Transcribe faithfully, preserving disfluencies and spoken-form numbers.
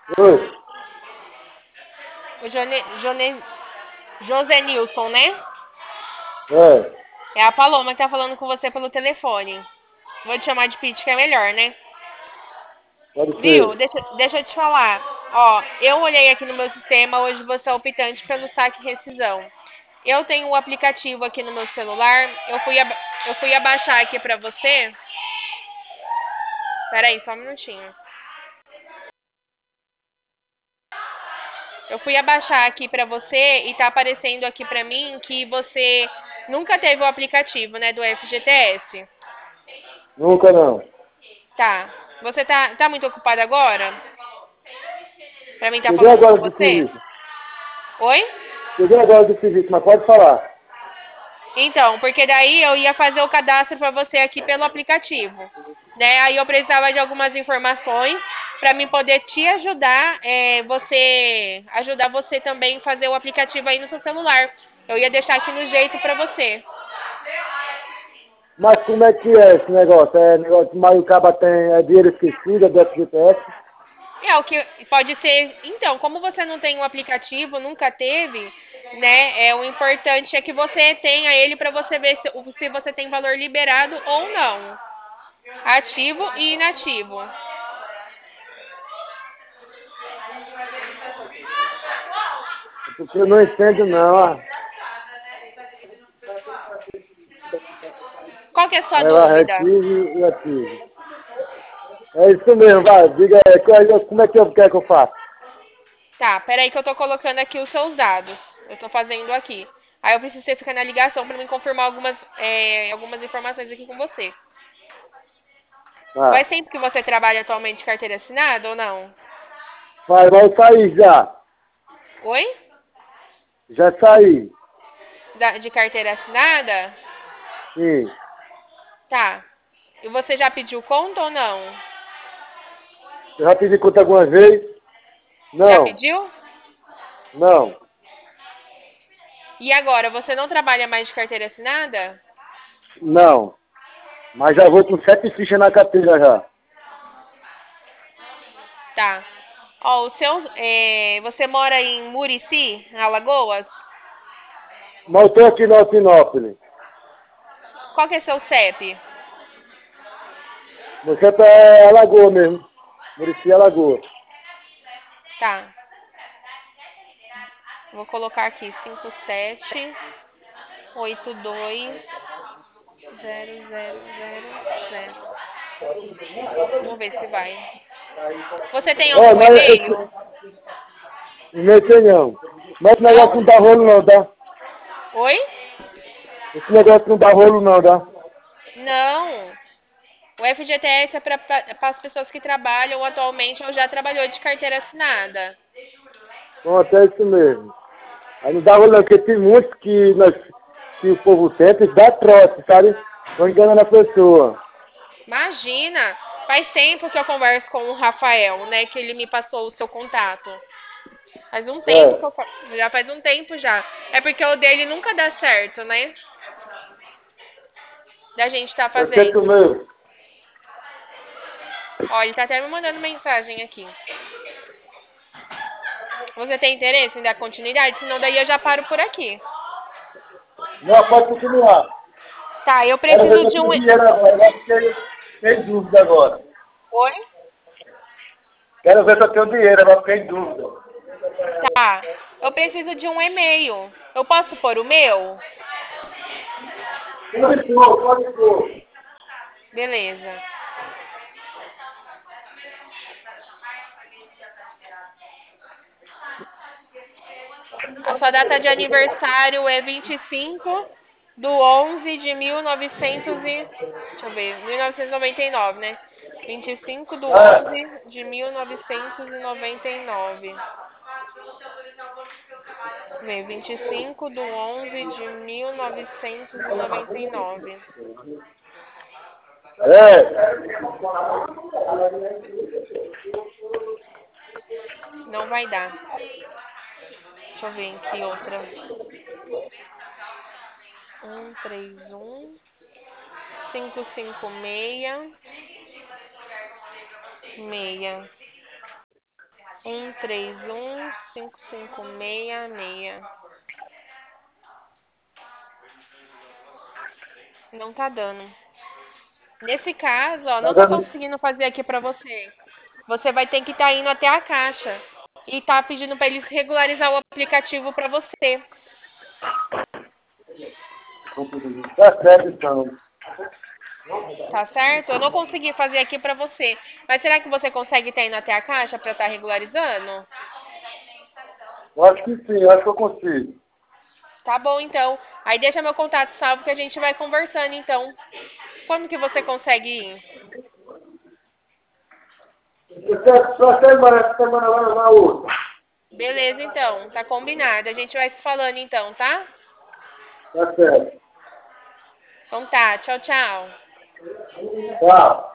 Oi, O Jone, Jone, José Nilson, né? é, É a Paloma que tá falando com você pelo telefone. Vou te chamar de Pete, que é melhor, né? pode Viu? ser. Deixa, deixa eu te falar. Ó, eu olhei aqui no meu sistema, hoje você é optante pelo saque e rescisão. Eu tenho o aplicativo aqui no meu celular. Eu fui, aba- eu fui abaixar aqui pra você. Pera aí, só um minutinho. Eu fui abaixar aqui pra você e tá aparecendo aqui pra mim que você nunca teve o aplicativo, né, do F G T S. Nunca não. Tá. Você tá, tá muito ocupado agora? Pra mim tá Cheguei falando com agora do você? serviço. Oi? Cheguei agora do serviço, mas pode falar. Então, porque daí eu ia fazer o cadastro pra você aqui pelo aplicativo, né? Aí eu precisava de algumas informações pra mim poder te ajudar, é, você ajudar você também a fazer o aplicativo aí no seu celular. Eu ia deixar aqui no jeito pra você. Mas como é que é esse negócio? É negócio de Maiucaba tem é dinheiro esquecido, é do F G T S? É o que pode ser. Então, como você não tem o aplicativo, nunca teve, né? É o importante é que você tenha ele pra você ver se, se você tem valor liberado ou não, ativo e inativo. Porque eu não entendo não. Ah. Qual que é a sua Ela dúvida? retire e ative. É isso mesmo, vai. Diga aí, qual- como é que eu quero que eu faça? Tá, peraí que eu tô colocando aqui os seus dados. Eu tô fazendo aqui. Aí eu preciso que você ficar na ligação pra me confirmar algumas, é, algumas informações aqui com você. Ah, Faz tempo que você trabalha atualmente de carteira assinada ou não? vai, vai sair já. Oi? Já saí. Da- de carteira assinada? Sim. Tá. E você já pediu conta ou não? Eu já pedi conta algumas vezes? Já Não, pediu? não, E agora, você não trabalha mais de carteira assinada? não. Mas já vou com sete fichas na carteira já. Tá. Ó, o seu, é, você mora em Murici, Alagoas? Mas eu tô aqui no Altinópolis. Qual que é seu C E P? Você é Alagoa mesmo. Murici Alagoa. Tá. Vou colocar aqui cinco sete oito dois zero zero zero zero. Vamos ver se vai. Você tem Ó, algum mas esse, e-mail? não tem não. Mas esse negócio não Não? dá rolo não, tá? Oi? Esse negócio não dá rolo não, tá? Não. O F G T S é para as pessoas que trabalham atualmente ou já trabalhou de carteira assinada. Pronto, é isso mesmo. Aí não dá rolo não, porque tem muitos que, nós, que o povo tenta e dá trote, sabe? Estão enganando a pessoa. Imagina! Faz tempo que eu converso com o Rafael, né? Que ele me passou o seu contato. Faz um tempo que É, eu. fa- Já faz um tempo já. É porque o dele nunca dá certo, né? Da gente tá pode ser tu fazendo. mesmo. Ó, ele tá até me mandando mensagem aqui. Você tem interesse em dar continuidade? Senão daí eu já paro por aqui. Não, pode continuar. Tá, eu Quero ver preciso se eu de um. tenho dinheiro agora, agora fiquei, fiquei em dúvida agora. Oi? Quero ver se eu tenho dinheiro, agora fiquei em dúvida. Tá. Eu preciso de um e-mail. Eu posso pôr o meu? Pode pôr, pode pôr. Beleza. A sua data de aniversário é vinte e cinco do onze de mil e novecentos e... Deixa eu ver, mil novecentos e noventa e nove, né? vinte e cinco do É, onze de mil novecentos e noventa e nove. Deixa eu ver, vinte e cinco do onze de mil novecentos e noventa e nove. é. Não vai dar. Deixa eu ver em que outra. um três um cinco cinco seis seis. um três um, cinco cinco seis seis. Não tá dando. Nesse caso, ó, Tá não tô dando. conseguindo fazer aqui pra você. Você vai ter que estar indo até a caixa e tá pedindo pra eles regularizar o aplicativo pra você. Tá certo, então. Tá certo? Eu não consegui fazer aqui pra você. Mas será que você consegue estar indo até a caixa pra estar regularizando? Eu acho que sim, eu acho que eu consigo. Tá bom, então. Aí deixa meu contato salvo que a gente vai conversando, então. Quando que você consegue ir? Você só semana, semana lá na outra. Beleza, então. Tá combinado. A gente vai se falando, então, tá? Tá certo. Então tá. Tchau, tchau. Tchau.